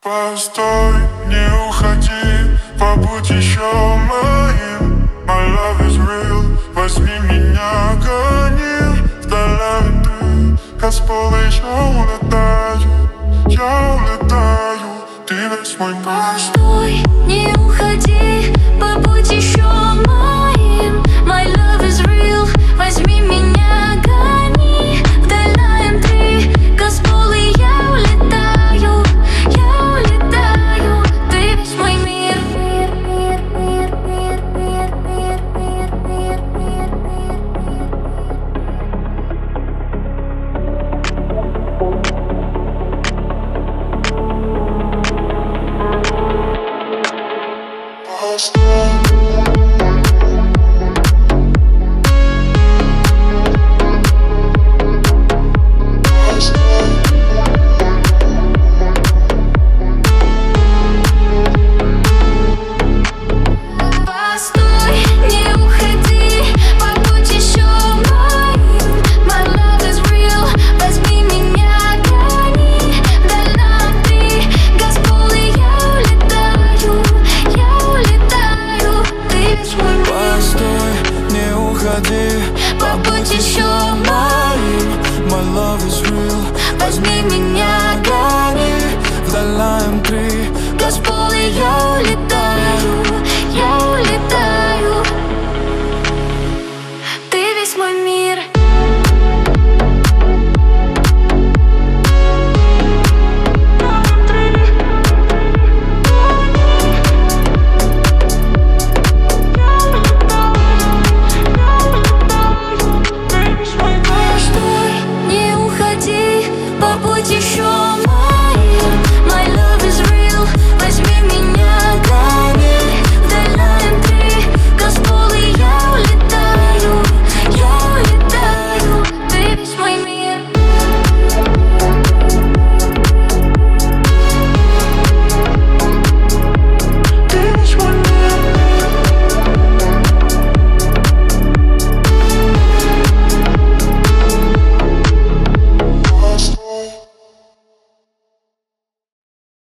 Постой, не уходи, побудь еще моим. My love is real, возьми меня, гони вдаль ты. Я с пола я улетаю, ты весь мой мир. Постой, не уходи, побудь еще моим.